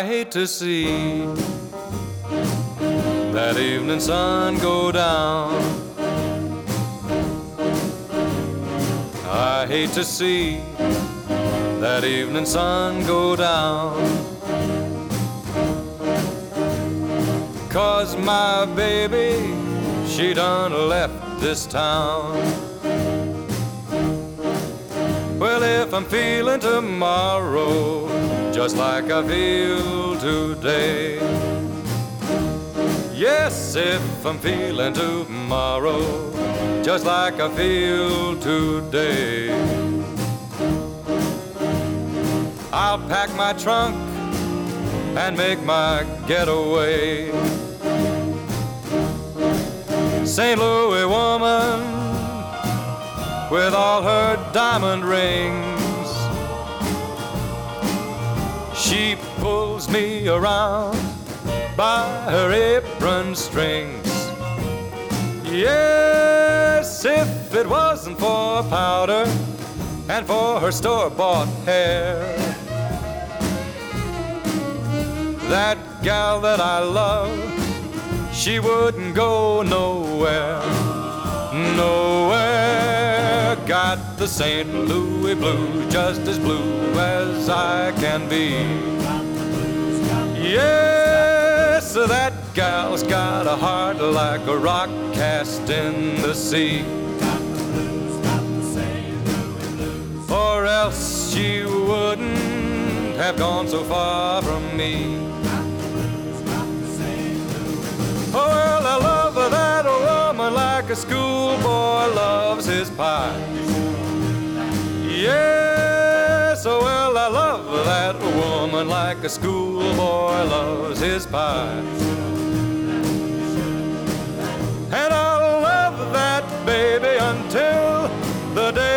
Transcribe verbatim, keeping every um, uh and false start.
hate to see that evening sun go down. I hate to see that evening sun go down. 'Cause my baby, she done left this town. Well, if I'm feeling tomorrow just like I feel today, yes, if I'm feeling tomorrow just like I feel today, I'll pack my trunk and make my getaway. Saint Louis woman with all her diamond rings, she pulls me around by her apron strings. Yes, if it wasn't for powder and for her store-bought hair, that gal that I love, she wouldn't go nowhere, nowhere. Got the Saint Louis blues, just as blue as I can be. Yes, that gal's got a heart like a rock cast in the sea, or else she wouldn't have gone so far from me. Oh, well, I love that woman like a schoolboy loves his pie. Yes, oh, well, I love that woman like a schoolboy loves his pie. And I'll love that baby until the day